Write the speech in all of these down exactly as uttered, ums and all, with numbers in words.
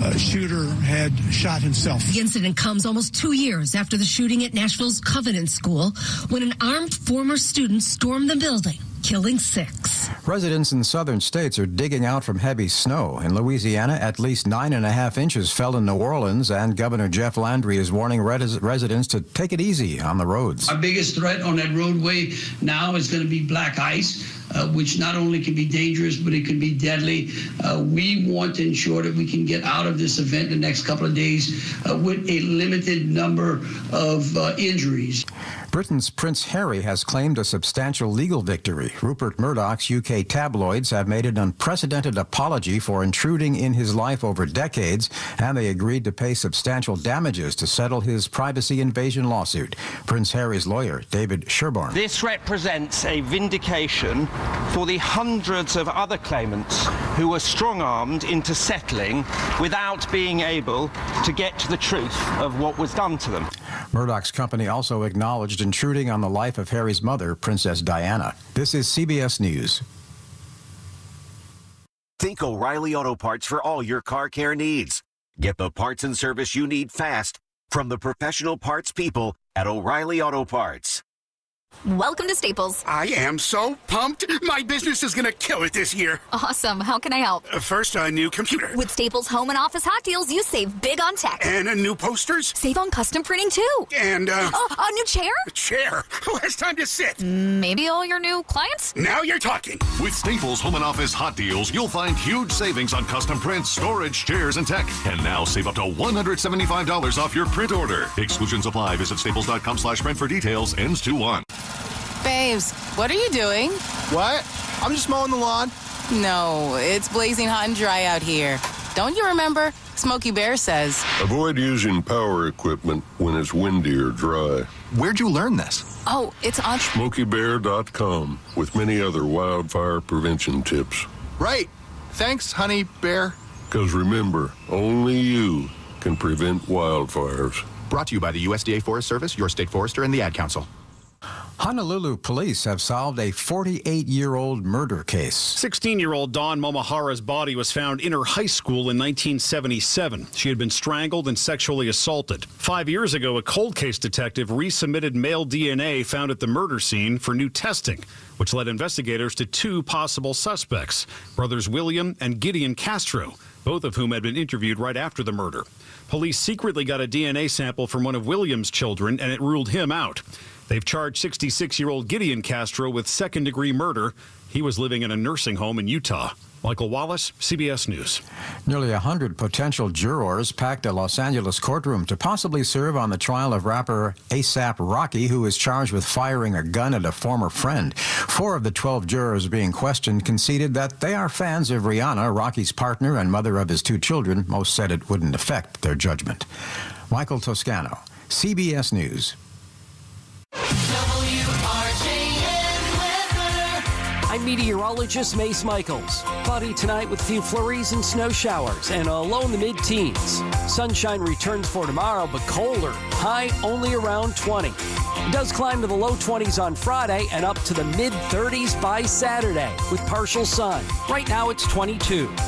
uh, shooter had shot himself. The incident comes almost two years after the shooting at Nashville's Covenant School, when an armed former student stormed the building, killing six. Residents in southern states are digging out from heavy snow. In Louisiana, at least nine and a half inches fell in New Orleans, and Governor Jeff Landry is warning res- residents to take it easy on the roads. Our biggest threat on that roadway now is going to be black ice, uh, which not only can be dangerous, but it can be deadly. Uh, we want to ensure that we can get out of this event the next couple of days uh, with a limited number of uh, injuries. Britain's Prince Harry has claimed a substantial legal victory. Rupert Murdoch's U K tabloids have made an unprecedented apology for intruding in his life over decades, and they agreed to pay substantial damages to settle his privacy invasion lawsuit. Prince Harry's lawyer, David Sherborne. This represents a vindication for the hundreds of other claimants who were strong-armed into settling without being able to get to the truth of what was done to them. Murdoch's company also acknowledged intruding on the life of Harry's mother, Princess Diana. This is C B S News. Think O'Reilly Auto Parts for all your car care needs. Get the parts and service you need fast from the professional parts people at O'Reilly Auto Parts. Welcome to Staples. I am so pumped. My business is going to kill it this year. Awesome. How can I help? Uh, first, a new computer. With Staples Home and Office Hot Deals, you save big on tech. And a new posters. Save on custom printing, too. And, uh... Oh, a new chair? A chair. Who has time to sit? Maybe all your new clients? Now you're talking. With Staples Home and Office Hot Deals, you'll find huge savings on custom prints, storage, chairs, and tech. And now save up to one hundred seventy-five dollars off your print order. Exclusions apply. Visit staples.com slash print for details. Ends two one. Babes, what are you doing? What? I'm just mowing the lawn. No, it's blazing hot and dry out here. Don't you remember? Smokey Bear says, avoid using power equipment when it's windy or dry. Where'd you learn this? Oh, it's on smokey bear dot com with many other wildfire prevention tips. Right. Thanks, honey bear. Because remember, only you can prevent wildfires. Brought to you by the U S D A Forest Service, your state forester, and the Ad Council. Honolulu police have solved a forty-eight-year-old murder case. sixteen-year-old Dawn Momahara's body was found in her high school in nineteen seventy-seven. She had been strangled and sexually assaulted. Five years ago, a cold case detective resubmitted male D N A found at the murder scene for new testing, which led investigators to two possible suspects, brothers William and Gideon Castro, both of whom had been interviewed right after the murder. Police secretly got a D N A sample from one of William's children, and it ruled him out. They've charged sixty-six-year-old Gideon Castro with second-degree murder. He was living in a nursing home in Utah. Michael Wallace, C B S News. Nearly one hundred potential jurors packed a Los Angeles courtroom to possibly serve on the trial of rapper A$AP Rocky, who is charged with firing a gun at a former friend. Four of the twelve jurors being questioned conceded that they are fans of Rihanna, Rocky's partner and mother of his two children. Most said it wouldn't affect their judgment. Michael Toscano, C B S News. I'm meteorologist Mace Michaels. Cloudy tonight with a few flurries and snow showers and a low in the mid-teens. Sunshine returns for tomorrow, but colder. High only around twenty. It does climb to the low twenties on Friday and up to the mid-thirties by Saturday with partial sun. Right now it's twenty-two. W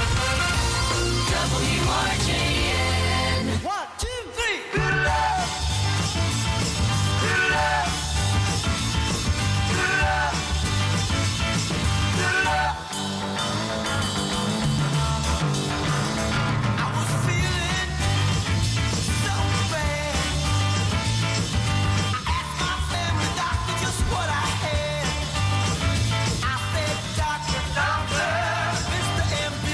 R J N. One, two, three. Good luck. Good luck. Good luck. Good luck. I was feeling so bad. I asked my family doctor just what I had. I said, doctor, doctor, Mister M D.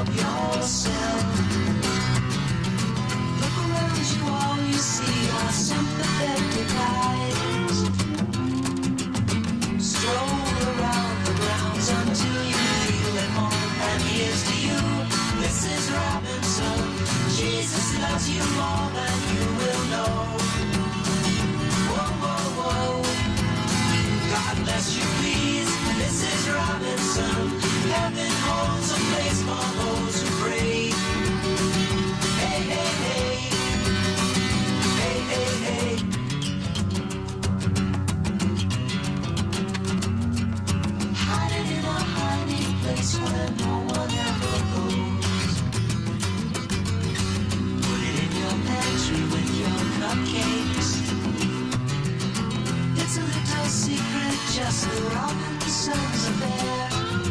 of yourself. Look around you, all you see are sympathetic eyes. Stroll around the grounds until you feel at home. And here's to you, Missus Robinson. Jesus loves you more than you will know. Whoa, whoa, whoa. God bless you, please, Missus Robinson. Heaven holds a place for those who pray. Hey, hey, hey. Hey, hey, hey. Hiding in a hiding place where no one ever goes. Put it in your pantry with your cupcakes. It's a little secret, just the Robinsons affair.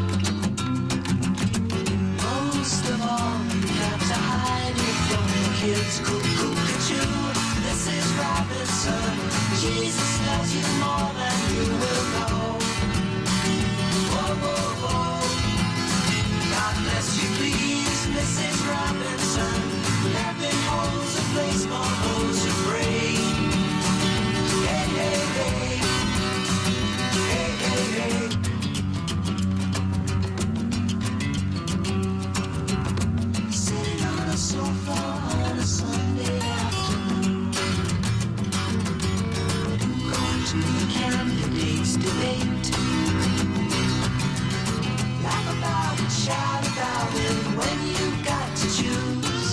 Most of all, you got to hide it from the kids. Cuckoo-cuckoo, Missus Robinson. Jesus loves you more than you will know. Whoa, whoa, whoa. God bless you, please, Missus Robinson. Heaven holds a place for those who pray. Hey, hey, hey. Hey, hey, hey. Sitting on a sofa on a Sunday afternoon, going to the candidates' debate. Laugh about it, shout about it when you've got to choose.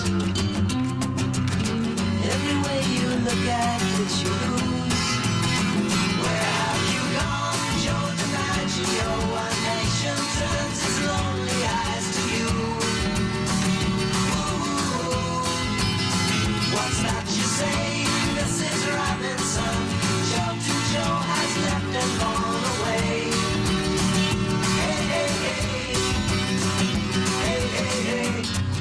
Every way you look at it, you lose. Where have you gone, Joe DiMaggio? A nation turns its lonely eyes to you. Ooh, what's that you say, Missus Robinson? Joe to Joe has left and gone away. Hey, hey, hey. Hey, hey, hey.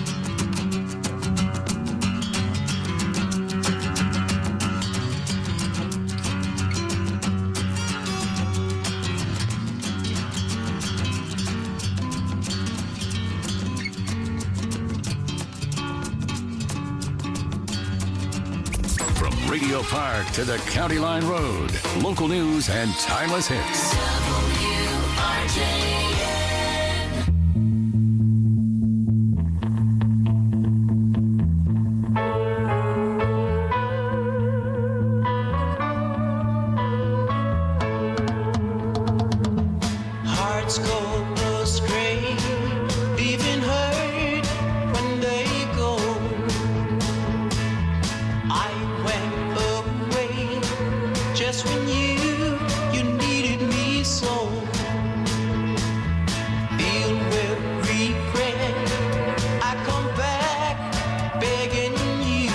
From Radio Park to the County Line Road, local news and timeless hits. W R J N. Hearts go astray, leaving hurt when they go. I went away just when you, you needed me so. Filled with regret, I come back begging you.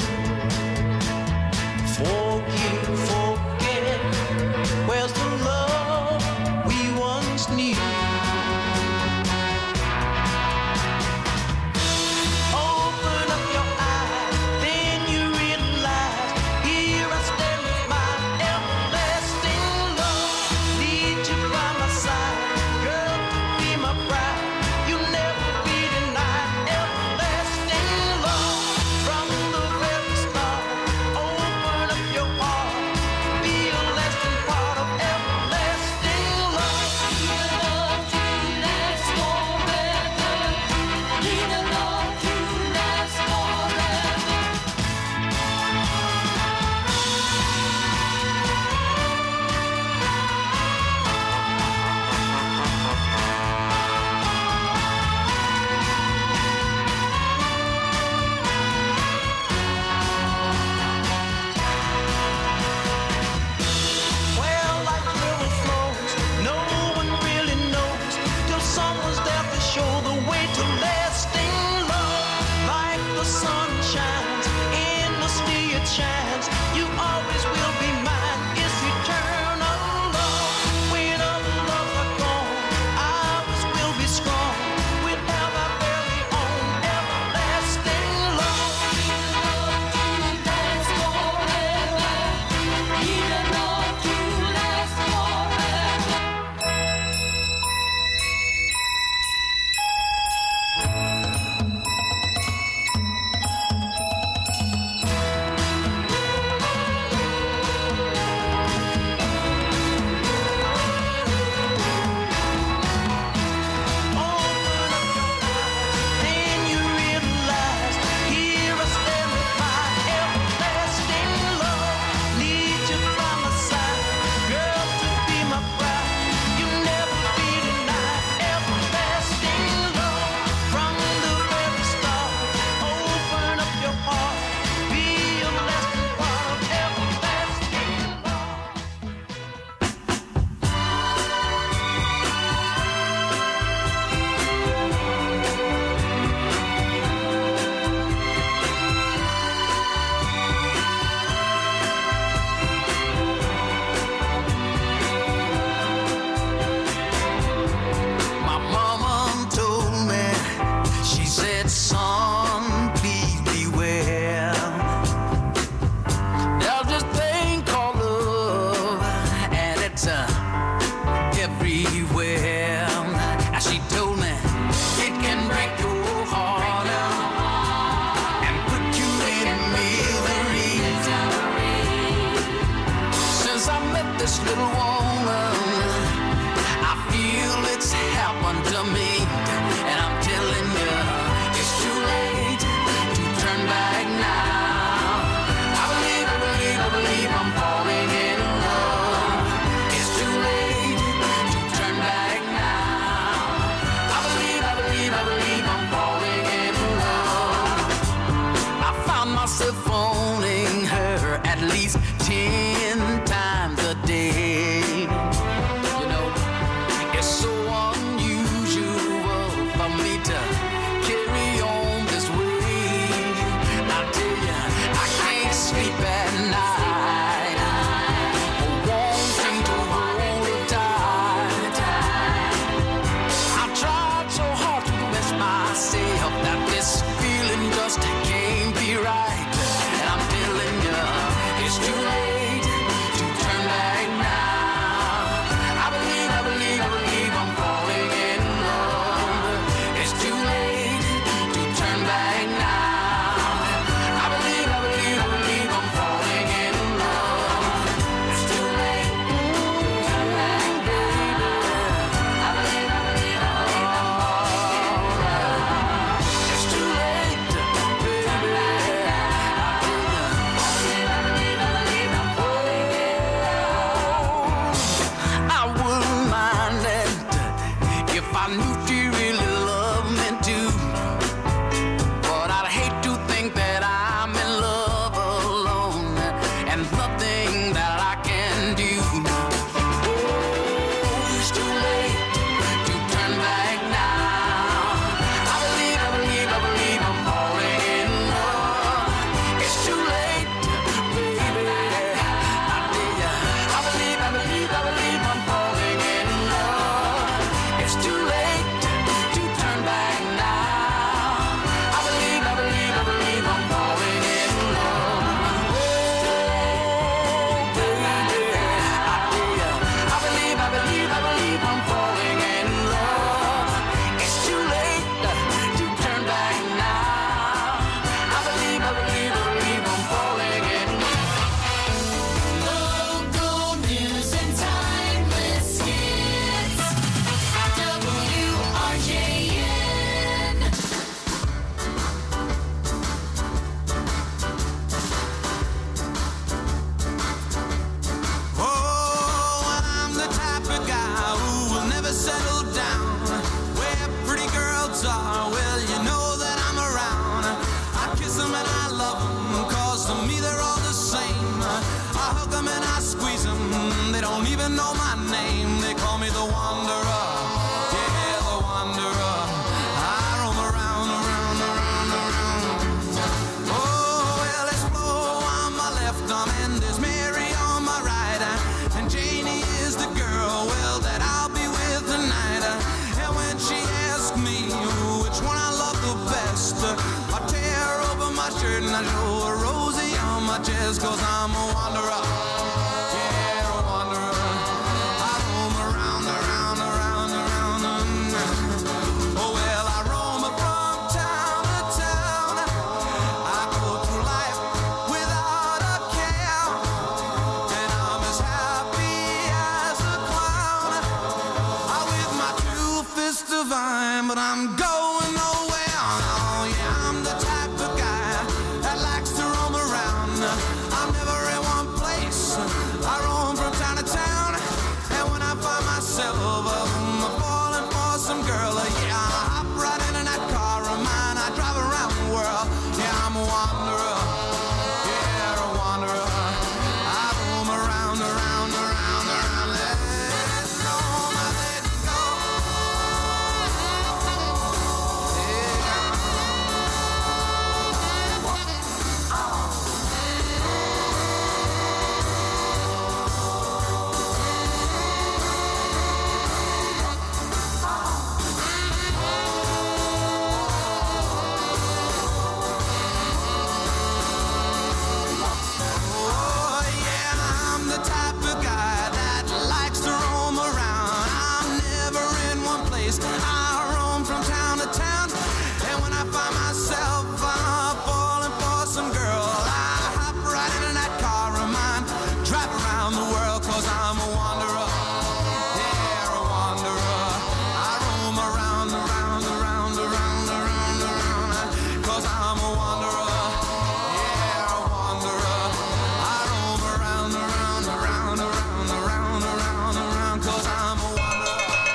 Forgive, forget, where's the love we once knew? Open up your eyes, then you realize, here I stand with my everlasting love. lights uh, everywhere. And she told me it can break your heart uh, and put you in misery. Since I met this little woman, I feel it's happened to me. And I'm telling you, it's too late to turn back now. I believe, I believe, I believe I'm falling in love. It's too late to turn back now. I believe, I believe, I believe I'm falling in love. I found myself phoning her at least ten times a day. You know, it's so unusual for me to carry on this way. I tell you, I can't sleep at night. Wanting to hold her tight. I tried so hard to convince myself that this feeling just can't be right. And I'm telling you, it's too late to turn back now. I believe, I believe, I believe I'm falling in love. It's too late to turn back now. I believe, I believe, I believe I'm falling in love. It's too late to turn back, baby. I believe, I believe, I believe I'm falling in love. It's too late, baby. I believe, I believe, I believe I'm falling in love. I wouldn't mind it if I knew she really loved me too. But I'd hate to think that I'm in love alone and nothing that I can do. Oh, it's too late to turn back now. I believe, I believe, I believe I'm falling in love. It's too late, baby. I tell ya, I believe, I believe, I believe I'm falling in love. It's too late to turn back now. I believe, I believe, I believe I'm falling in love. Oh, baby, I tell ya, I believe, I believe, I believe I'm falling in love. It's too late to turn back now. I believe, I believe, I believe I'm falling in love. Local news and timeless hits. W R J N. Oh, and I'm the type of guy who will never settle down. Where pretty girls are, well, you know that I'm around. I kiss them and I love them, cause to me they're all the same. I hug them and I squeeze them, they don't even know my name. They call me the Wanderer, yeah, the Wanderer. I roam around, around, around, around. Oh, well, there's Flo on my left arm and there's Mary on my right. And Janie is the girl, well, that I'll be with tonight. And when she asks me which one I love the best, I tear open my shirt and I show her Rosie on my chest. Cause I'm a wanderer, yeah, a wanderer. I roam around, around, around, around. Oh, well, I roam from town to town. I go through life without a care. And I'm as happy as a clown. I with my two fists divine, but I'm going nowhere. Oh, yeah, I'm the type of guy that likes to roam around. I'm never in one place. I roam from town to town. And when I find myself um, falling for some girl, uh, yeah, I hop right in that car of mine. I drive around the world. Yeah, I'm a wanderer. Yeah, a wanderer. I roam around, around, around, around. Let go, let go. place. I roam from town to town, and when I find myself uh, falling for some girl, I hop right into that car of mine, drive around the world, cause I'm a wanderer. Yeah, a wanderer. I roam around, around, around, around, around, around, cause I'm a wanderer. Yeah, a wanderer. I roam around, around, around, around, around, around, around, cause I'm a wanderer.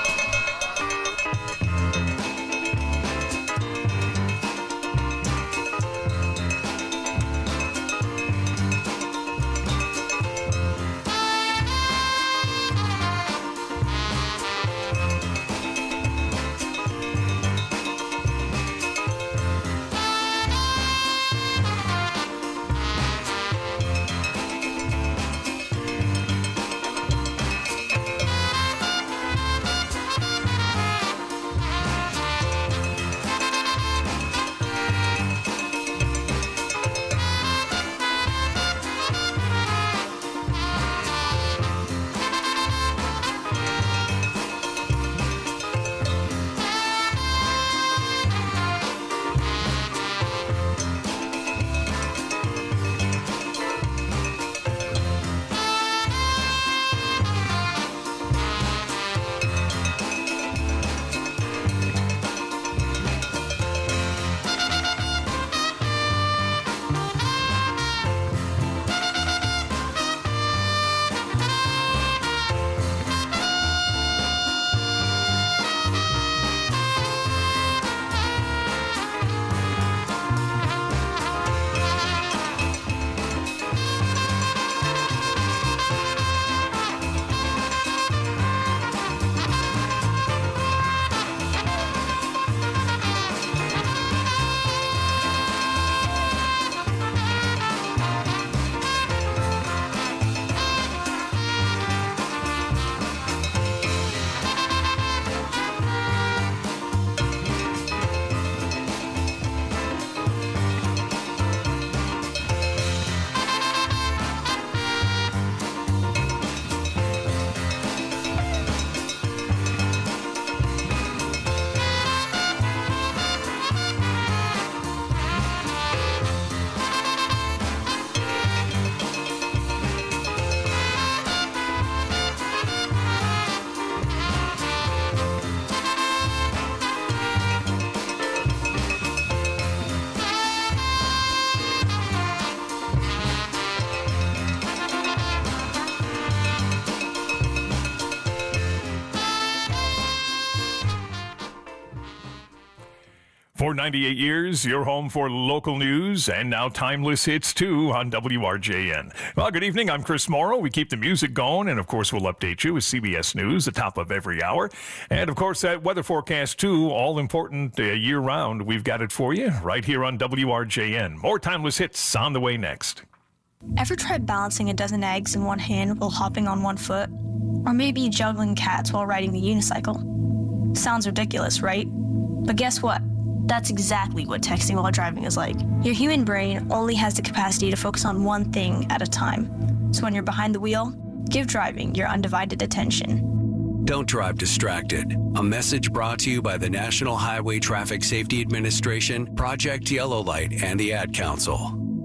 For ninety-eight years, your home for local news and now timeless hits too on W R J N. Well, good evening. I'm Chris Morrow. We keep the music going, and of course, we'll update you with C B S News, the top of every hour. And of course, that weather forecast too, all important uh, year round. We've got it for you right here on W R J N. More timeless hits on the way next. Ever tried balancing a dozen eggs in one hand while hopping on one foot? Or maybe juggling cats while riding the unicycle? Sounds ridiculous, right? But guess what? That's exactly what texting while driving is like. Your human brain only has the capacity to focus on one thing at a time. So when you're behind the wheel, give driving your undivided attention. Don't drive distracted. A message brought to you by the National Highway Traffic Safety Administration, Project Yellow Light, and the Ad Council.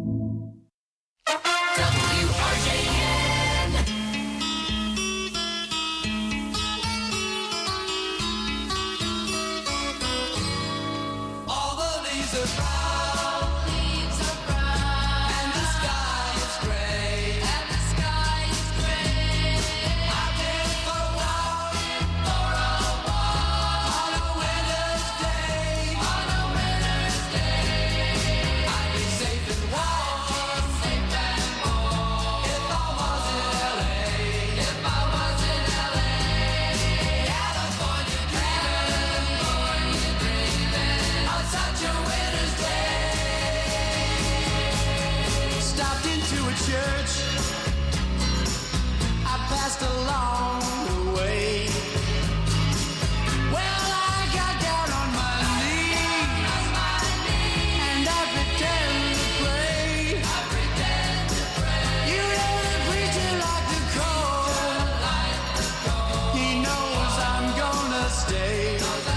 W R J N. All the leaves are brown, leaves are brown, and the sky is gray, and the sky is gray. I've been for a walk, for a walk, on a winter's day, on a winter's day. I'd be safe and warm, safe and warm, if I was in L A, if I was in L A. California dreaming, California dreaming, on such a winter's day. Stopped into a church, I passed along the way. Well, I got down on my knees, and I pretend to pray. I pretend to pray. You know the preacher like the cold. He knows I'm gonna stay.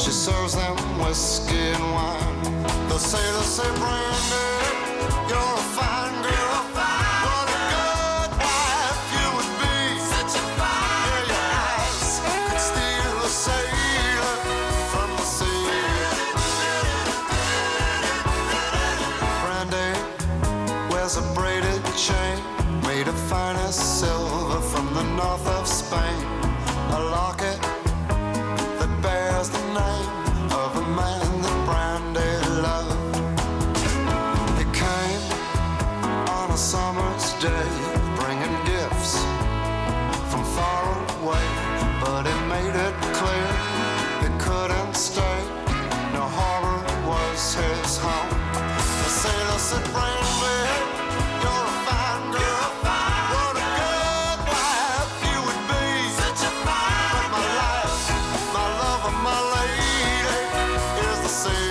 She serves them whiskey and wine. The sailors say, Brandy, you're a fine girl. What a good wife you would be. Such a fine yeah, your eyes could steal a sailor from the sea. Brandy wears a braided chain made of finest silver from the north of Spain. A locket that bears the name of a man that Brandy loved. He came on a summer's day, bringing gifts from far away, but he made it clear he couldn't stay. No harbor was his home. The sailor said, Brandy, you're a fine girl. What a good wife you would be. Such a fine but my life, my love, and my lady is the sea.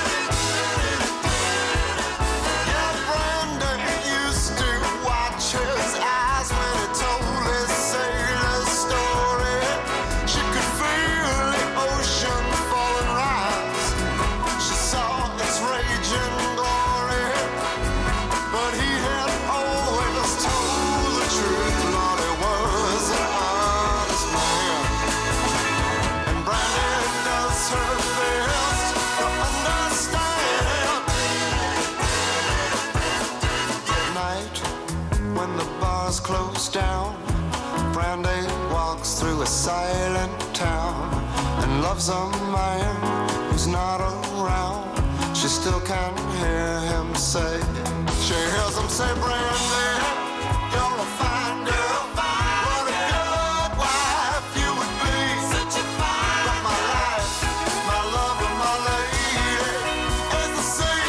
Yeah, Brandy used to watch his eyes when he told his sailor story. She could feel the ocean fall and rise. She saw its raging glory, but he had always told the truth. Lord, he was an honest man, and Brandy does her best to understand. At night, when the bars close down, Brandy walks through a silent town and loves a man who's not around. She still can hear him say, she hears him say, Brandy, you're a fine girl. What a good wife you would be. Such a fine but my life, my love, and my lady is the sea.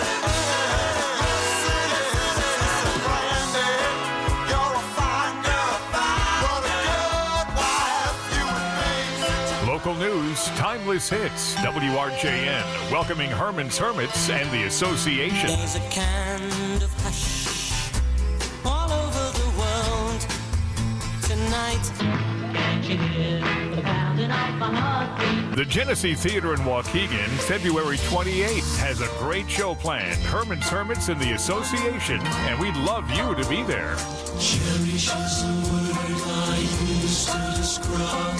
Brandy, you're a fine girl. What a good wife you would be. Local news, timeless hits, W R J N, welcoming Herman's Hermits and the Association. There's a kind of hush all over the world tonight. Can't you hear the pounding of my heartbeat? The Genesee Theater in Waukegan, February twenty-eighth, has a great show planned. Herman's Hermits and the Association, and we'd love you to be there. Cherish is a word I use to describe.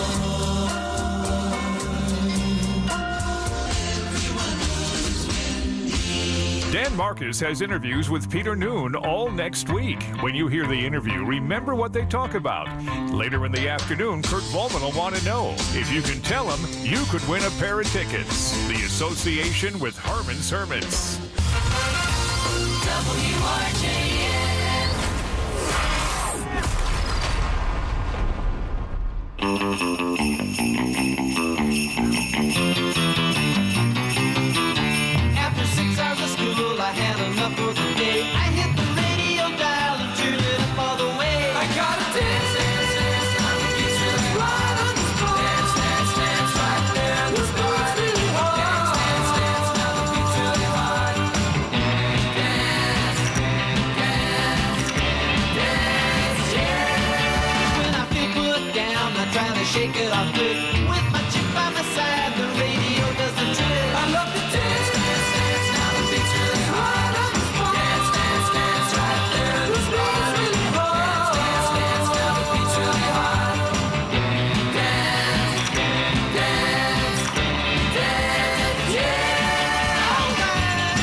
Dan Marcus has interviews with Peter Noon all next week. When you hear the interview, remember what they talk about. Later in the afternoon, Kurt Volman will want to know. If you can tell him, you could win a pair of tickets. The Association with Herman's Hermits. W R J After six hours of school, I had enough for the day. I hit the radio dial and turned it up all the way. I got a dance, dance, dance, now the beat's really right on the spot. Dance, dance, dance, right there on the spot. Really hard. Dance, dance, dance, now the beat's really hard. Dance, dance, dance, yeah. When I feel put down, I'm trying to shake it off good. With my chick by my side, the radio does the trick. I love the dance, dance, dance, now the beat's really hard. Dance, dance, dance, right there on the spot. Really hard. Dance, dance, now the beat's really hard. Dance, dance, dance, yeah. All right.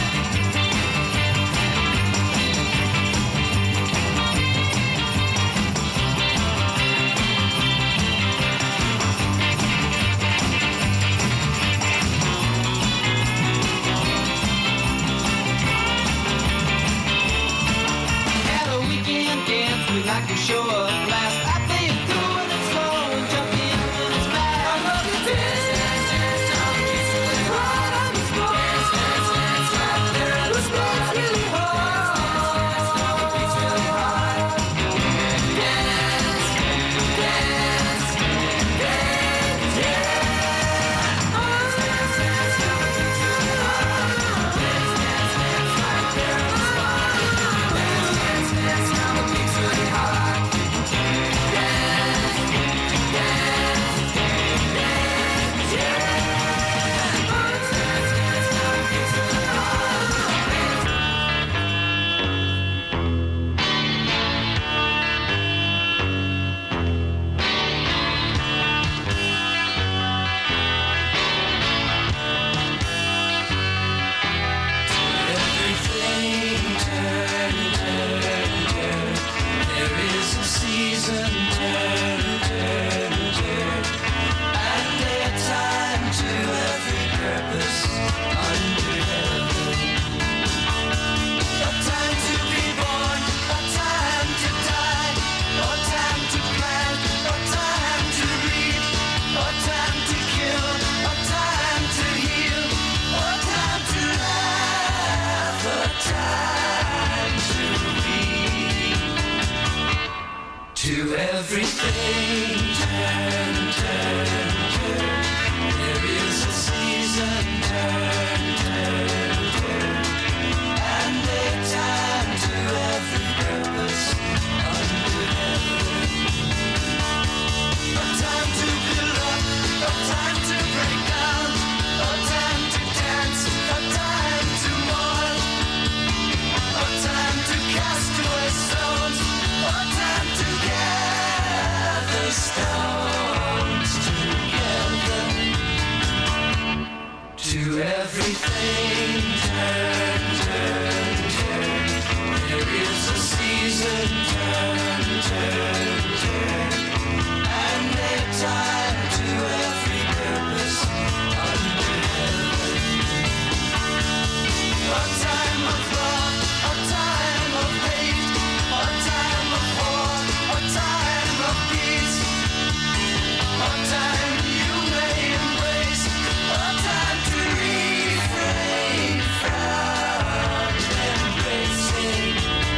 At a weekend dance, we like to show a blast. I play it cool and it's slow and jump in when it's fast. I love the dance, dance, dance, now the beat's really hard on the spot. Dance, dance, dance, right there on the spot. Really hard. Dance, dance, now the beat's really hard. Dance, dance, dance, yeah. Dance, dance, dance, now the beat's really hard. Dance, dance, dance, right there on the spot. Dance, dance, dance, now the beat's really hard. everything turn, turn, turn. There is a season, turn, turn, turn. And a time to every purpose under heaven. A time to build up, a time to break down, a time to dance, a time to mourn, a time to cast away stones, a time to gather stones together. To everything turn, turn, turn. There is a season, turn, turn, turn. And a time to every purpose under heaven. A time of love, a time of hate, a time of war, a time of peace, a time you may embrace, a time to refrain from embracing.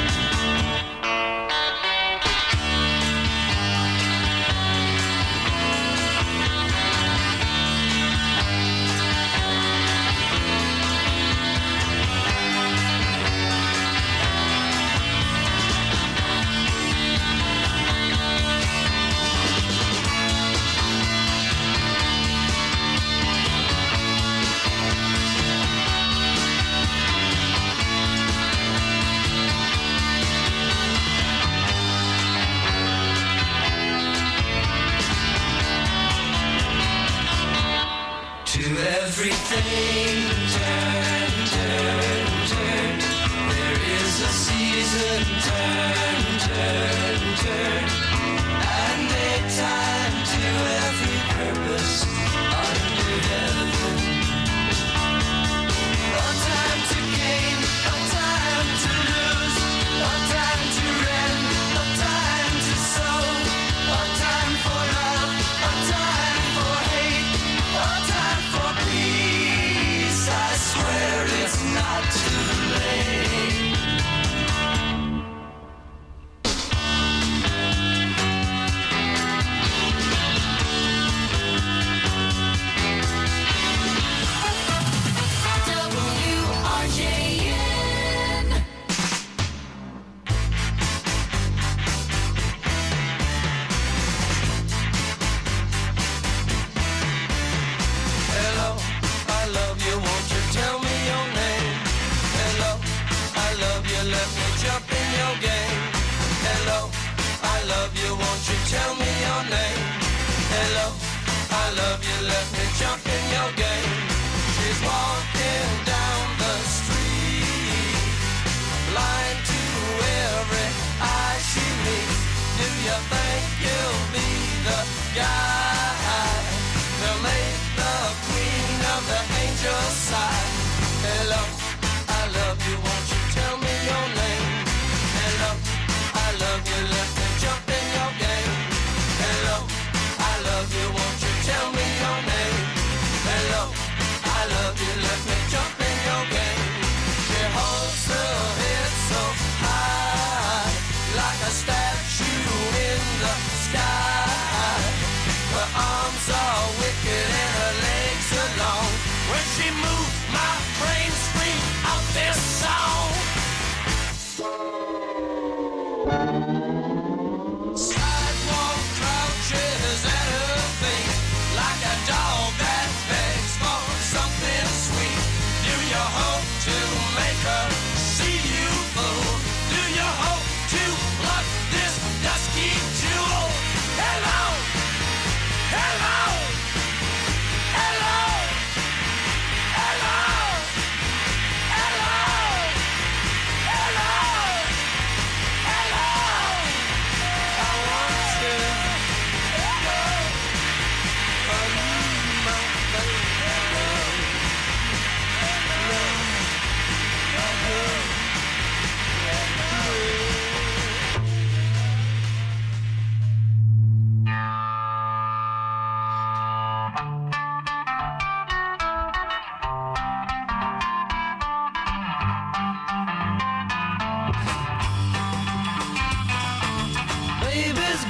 To everything turn, turn, turn. There is a season, turn, turn, turn. And a time to every purpose under heaven. A time to gain, a time to lose, a time to rend, a time to sow, a time for love, a time for hate, a time for peace. I swear it's not too late. W R J N. Hello, I love you, won't you tell me your name? Hello, I love you, let me jump in your game. Hello, I love you, won't you tell me your name? Hello, I love you, let me jump in your game. She's walking down the street, blind to every eye she meets. Do you think you'll be the guy to make the queen of the angels sigh? Hello, I love you, won't you tell me your name? Hello, I love you, let me jump in your game. Hello, I love you, won't you tell me your name? Hello, I love you, let me jump in your game. She holds her head so high, like a statue in the sky. Her arms are wicked and her legs are long. When she moves,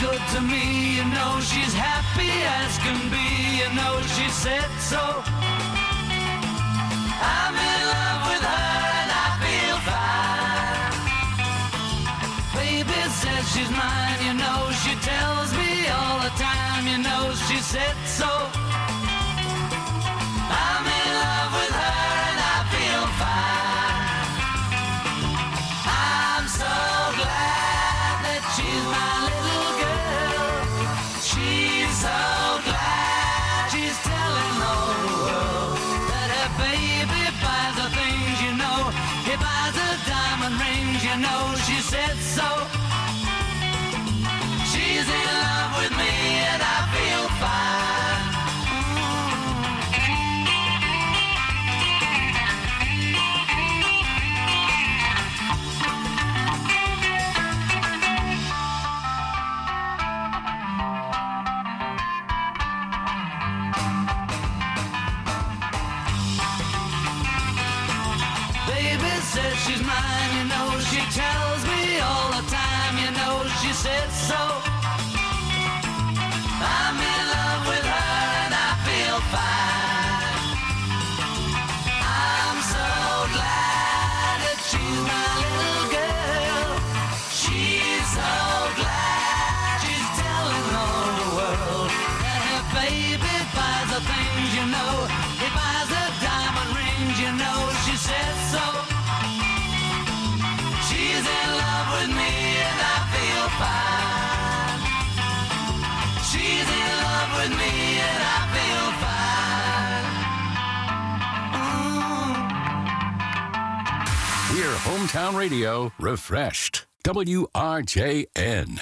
good to me, you know she's happy as can be, you know she said so. I'm in love with her and I feel fine. Baby says she's mine, you know she tells me all the time, you know she said so. I'm in love with her and I feel fine. I'm so glad that she's my little girl. She's so glad she's telling all the world that her baby buys her things, you know. He buys her diamond rings, you know she said so. She's in love with me and I feel fine. Baby says she's mine, you know she tells me all the time, you know she said so. I'm in love with her and I feel fine. I'm so glad that she's my little girl. She's so glad she's telling all the world that her baby buys her things, you know. He buys her diamond rings, you know she said so. She's in love with me and I feel fine. She's in love with me and I feel fine. Mm. Hear Hometown Radio refreshed. W R J N.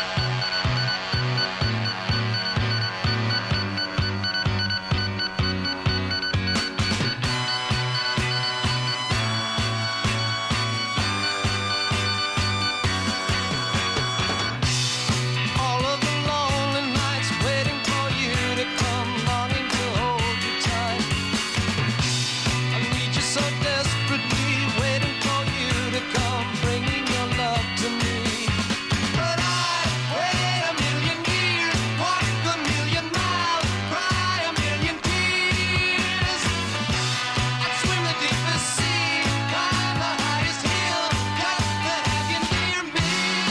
All of the lonely nights waiting for you to come, longing to hold you tight. I need you so desperately, waiting for you to come, bringing your love to me. But I'd wait a million years, walk a million miles, cry a million tears. I'd swim the deepest sea, climb the highest hill, just to have you near me.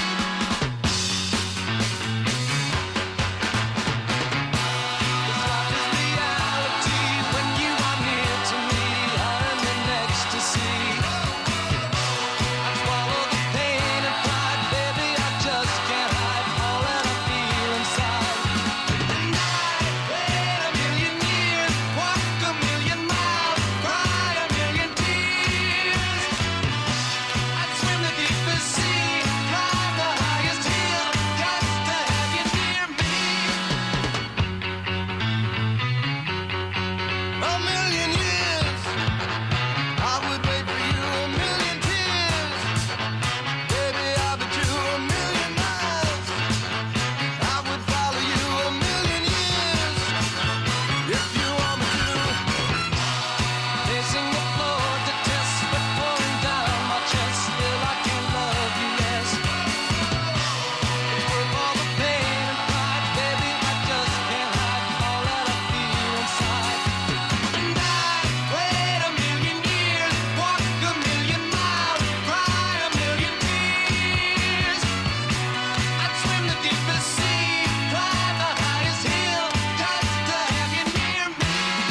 Reality when you are near to me, I'm in ecstasy. I swallow the pain and pride, baby, I just can't hide all that I feel inside. And I'd wait a million years, walk a million miles, cry a million tears. I'd swim the deepest sea, climb the highest hill, just to have you near me. A million years, I would wait for you. A million tears, baby, I'll be true. A million miles, I would follow you. A million years, if you want me to. Pacing the floor to test, but pouring down my chest, still I can love you less. It's worth all the pain and pride, baby, I just can't hide all that I feel inside. And I'd wait a million years, walk a million miles, cry a million tears. I'd swim the deepest sea, climb the highest hill, just to have you near me.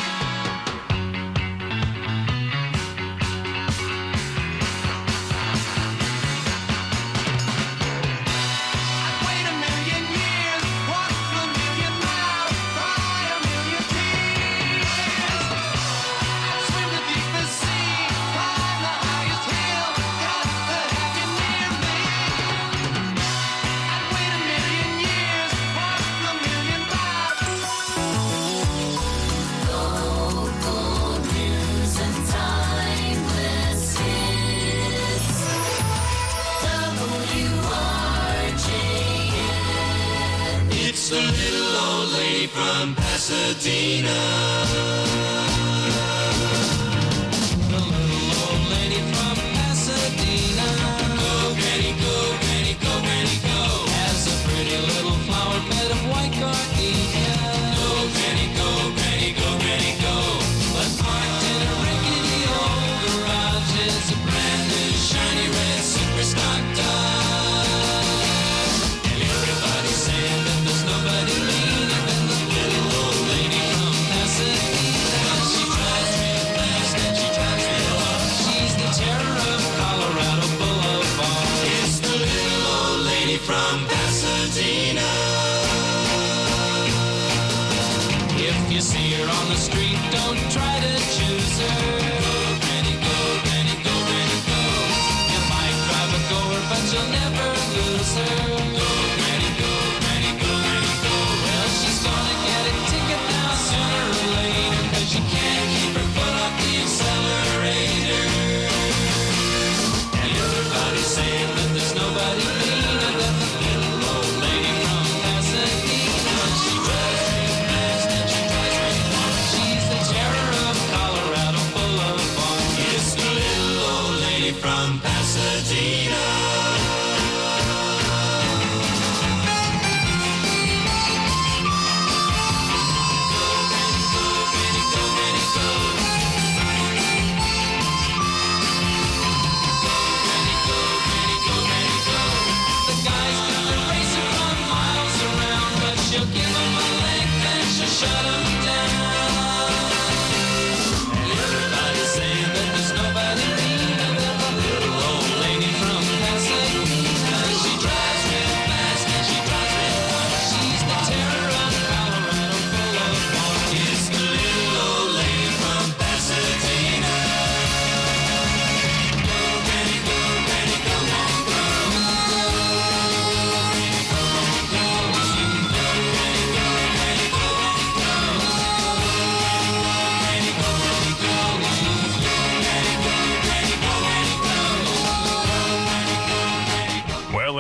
I'd wait a million years, walk a million miles, cry a million tears. I'd swim the deepest sea, climb the highest hill, just to have you near me. I'd wait a million years, walk a million miles. Local news and timeless hits. W R J N. It's the little old lady from Pasadena. The little old lady from Pasadena. Go, Granny, go, Granny, go, Granny, go. Has a pretty little fly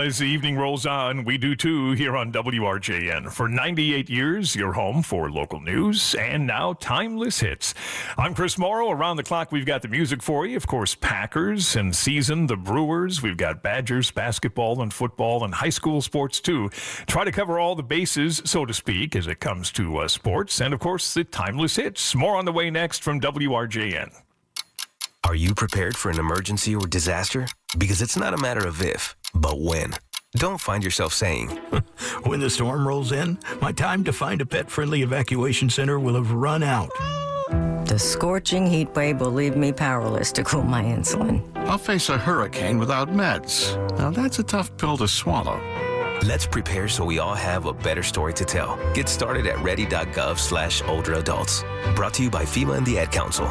as the evening rolls on, we do too here on W R J N. For ninety-eight years, your home for local news and now timeless hits. I'm Chris Morrow. Around the clock, we've got the music for you. Of course, Packers and season, the Brewers. We've got Badgers, basketball and football and high school sports too. Try to cover all the bases, so to speak, as it comes to uh, sports. And of course, the timeless hits. More on the way next from W R J N. Are you prepared for an emergency or disaster? Because it's not a matter of if, but when. Don't find yourself saying, when the storm rolls in, my time to find a pet-friendly evacuation center will have run out. The scorching heat wave will leave me powerless to cool my insulin. I'll face a hurricane without meds. Now that's a tough pill to swallow. Let's prepare so we all have a better story to tell. Get started at ready.gov slash older adults. Brought to you by FEMA and the Ad Council.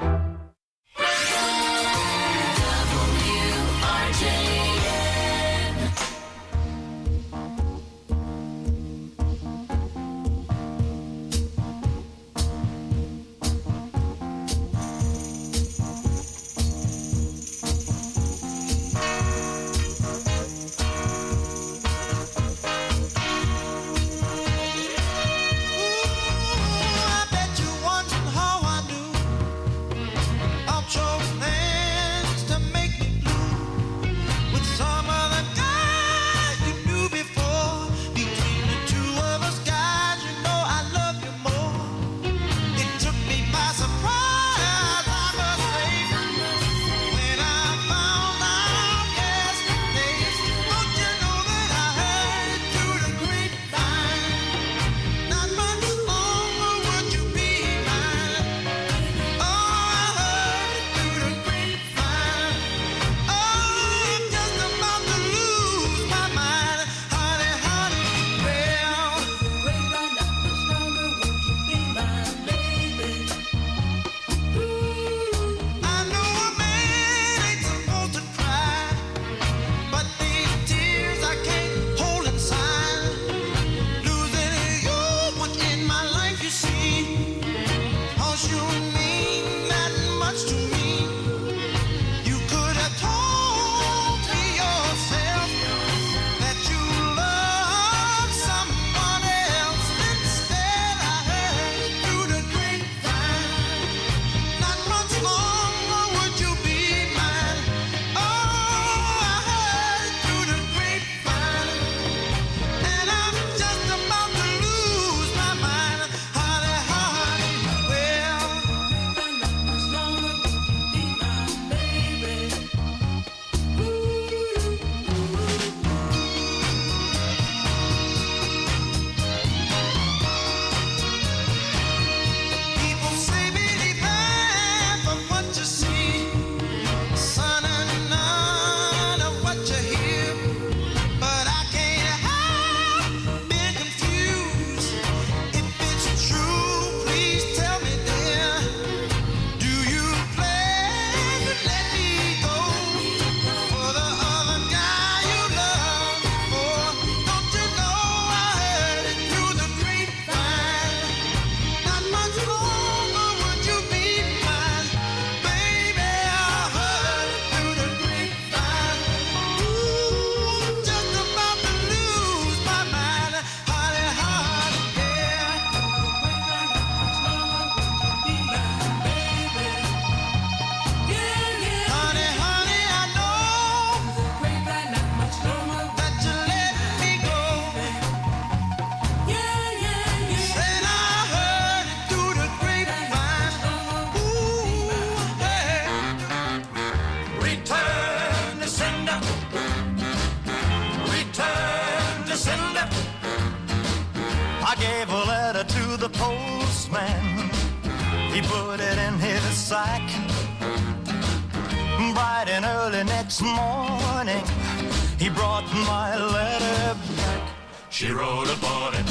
Bright and early next morning, he brought my letter back. She wrote upon it,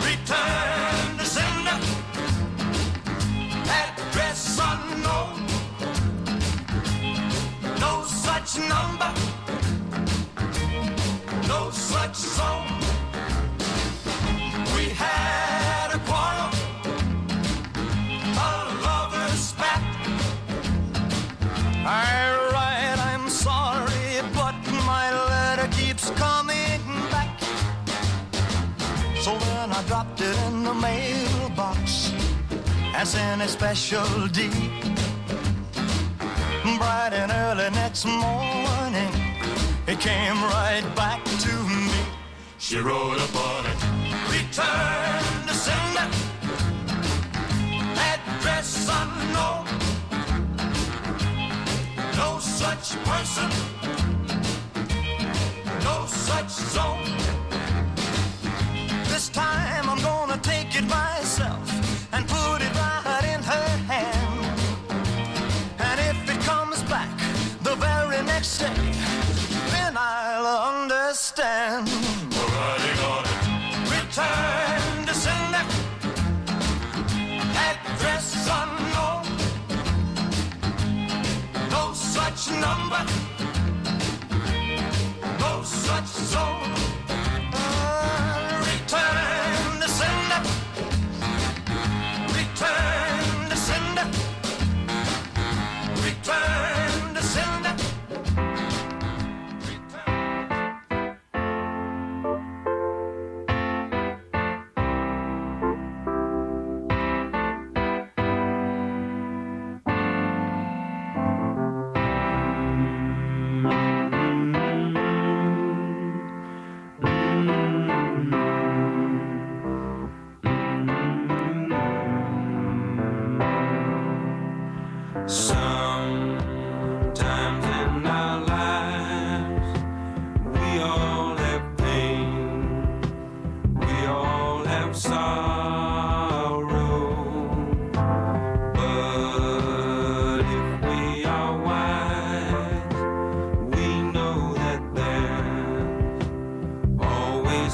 return to sender, address unknown, no such number, no such zone. We had a quarrel, a lover's spat. I write, I'm sorry, but my letter keeps coming I dropped it in the mailbox as in a special deed. Bright and early next morning, it came right back to me. She wrote upon it. Return to sender. Address unknown. No such person. No such zone. This time I'm gonna take it myself and put it right in her hand. And if it comes back the very next day, then I'll understand. We're riding on it. Return to sender. Address unknown. No such number. No such zone. Uh, return to sender. Return to sender. Return to sender. Sometimes in our lives, we all have pain, we all have sorrow. But if we are wise, we know that there's always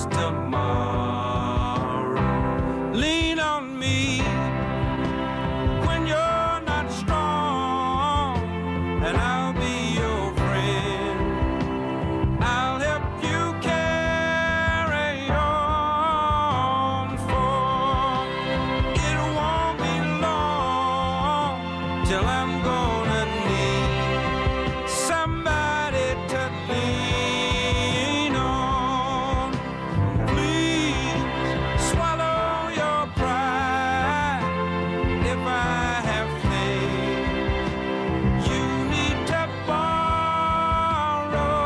tomorrow. Lean on me when you're not strong, and I'll be your friend. I'll help you carry on, for it won't be long till I'm gonna need somebody to lean on. Please swallow your pride if I have faith. You need to borrow,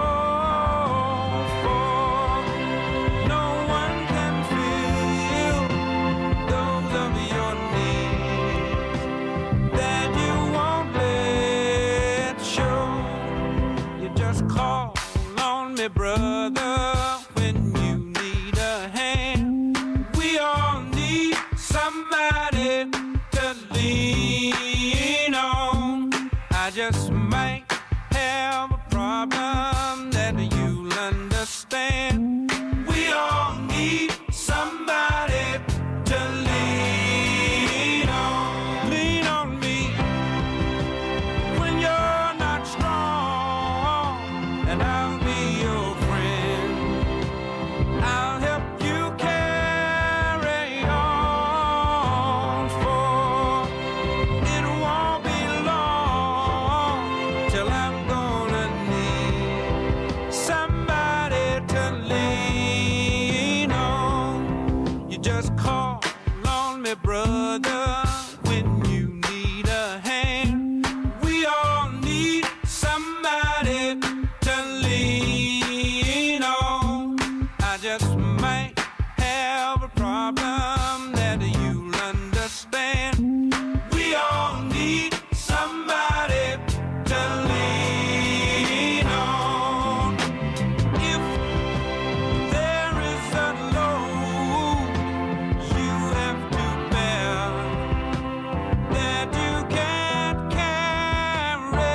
for no one can fill those of your needs that you won't let show. You just call on me, brother, when you need a hand. We all need somebody to lean on. I just might have a problem that you'll understand. We all need somebody to lean on. Lean on me when you're not strong, and I'll be your friend. I'll help you carry on, for it won't be long till I'm gonna need somebody to lean on. You just call on me, brother, when you need a hand. We all need somebody to lean on. I just might have a problem that you'll understand. We all need somebody to lean on. If there is a load you have to bear that you can't carry,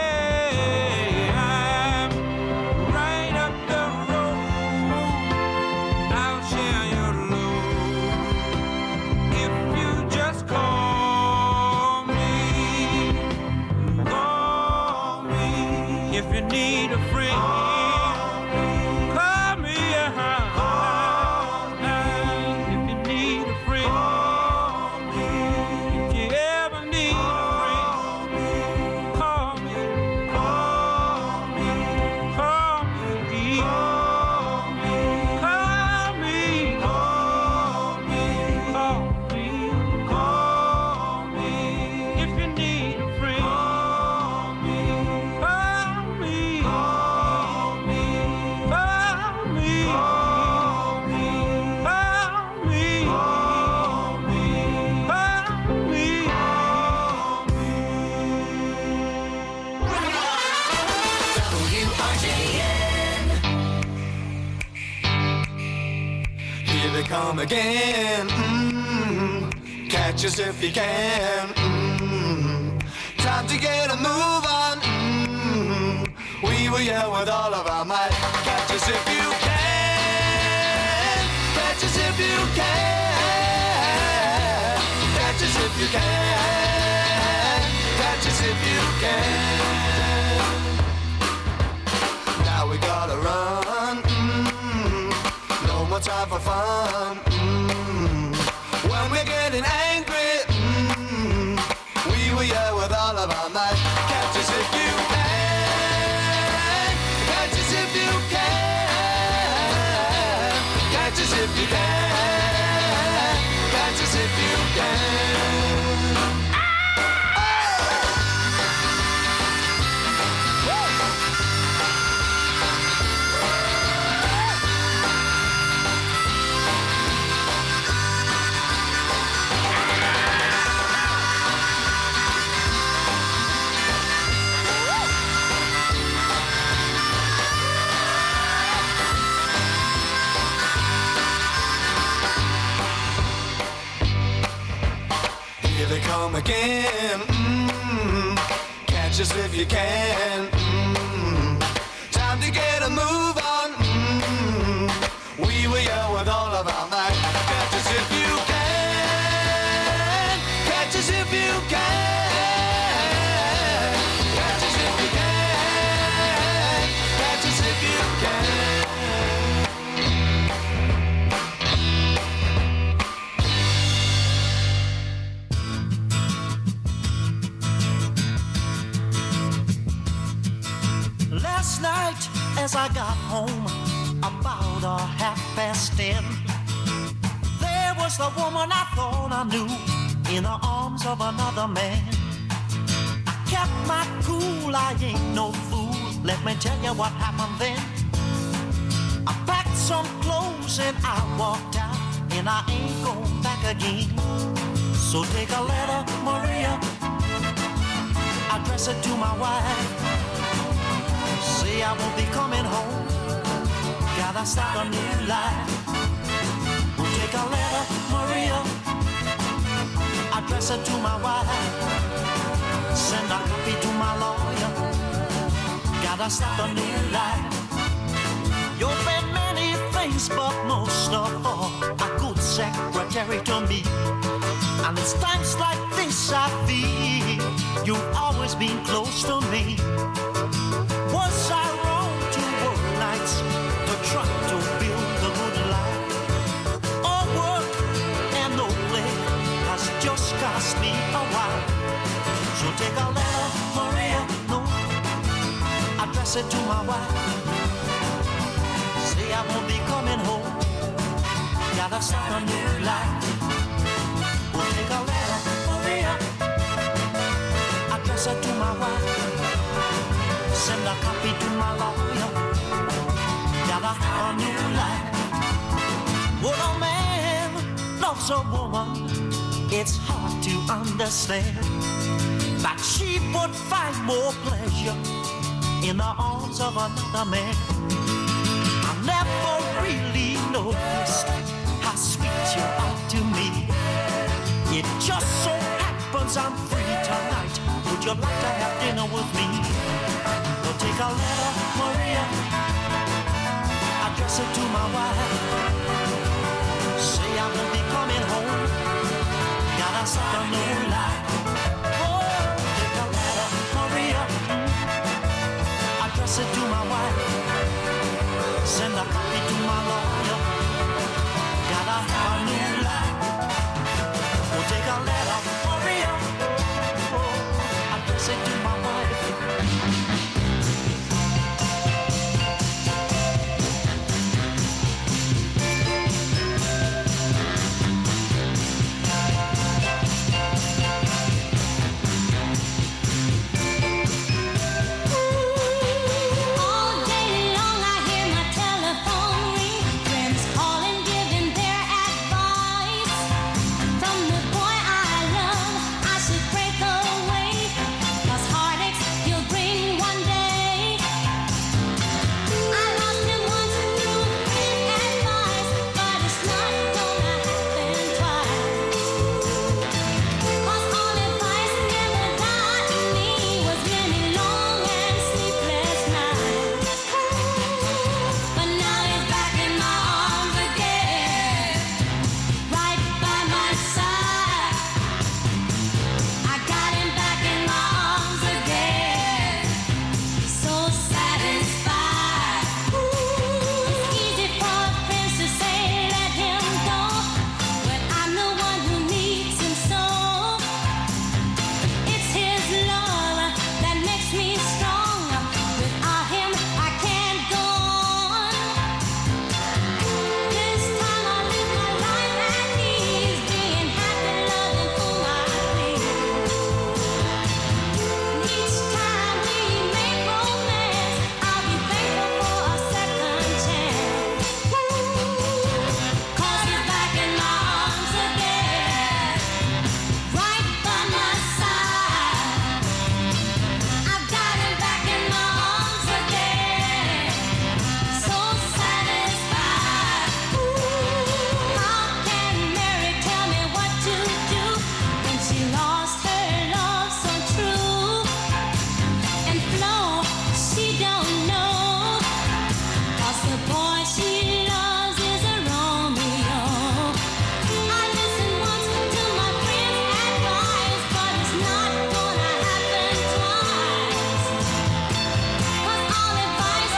I'm right up the road. I'll share your load if you just call me. Call me if you need a friend. Call me, uh-huh. If you need a friend. If you ever need a friend, call me. Call me. Call me. Call me. Call me. come again. Mm-hmm. Catch us if you can. Mm-hmm. Time to get a move on. Mm-hmm. We will yell with all of our might. Catch us if you can. Catch us if you can. Catch us if you can. Catch us if you can. Now we gotta run. Mm-hmm. No more time for fun. Mm-hmm. When we're getting angry, mm-hmm. we will yell with all of our might. Catch us if you can. Catch us if you can. Catch us if you can. Catch us if you can. Come again. Mm-hmm. Catch us if you can. Mm-hmm. Time to get a move on. Mm-hmm. We will yell with all of our might. Catch us if you can. Catch us if you can. Catch us if you can. Catch us if you can. Last night, as I got home, about a half past ten, there was the woman I thought I knew in the arms of another man. I kept my cool, I ain't no fool. Let me tell you what happened then. I packed some clothes and I walked out, and I ain't going back again. So take a letter, Maria, address it to my wife. Say I won't be coming home, gotta start a new life. We'll take a letter, Maria, address it to my wife. Send a copy to my lawyer, gotta start a new life. You've been many things, but most of all, a good secretary to me. And it's times like this I feel you've always been close to me. Was I wrong to work nights to try to build a good life? All work and no play has just cost me a while. So take a letter, Maria, no, address it to my wife. Say I won't be coming home, gotta start a new life. We'll take a letter, Maria, address it to my wife. Send a copy to my lawyer, gotta have a new life. When a man loves a woman, it's hard to understand that she would find more pleasure in the arms of another man. I never really noticed how sweet you are to me. It just so happens I'm free tonight. Would you like to have dinner with me? Take a letter, Maria, address it to my wife. Say I won't be coming home, gotta start a new life.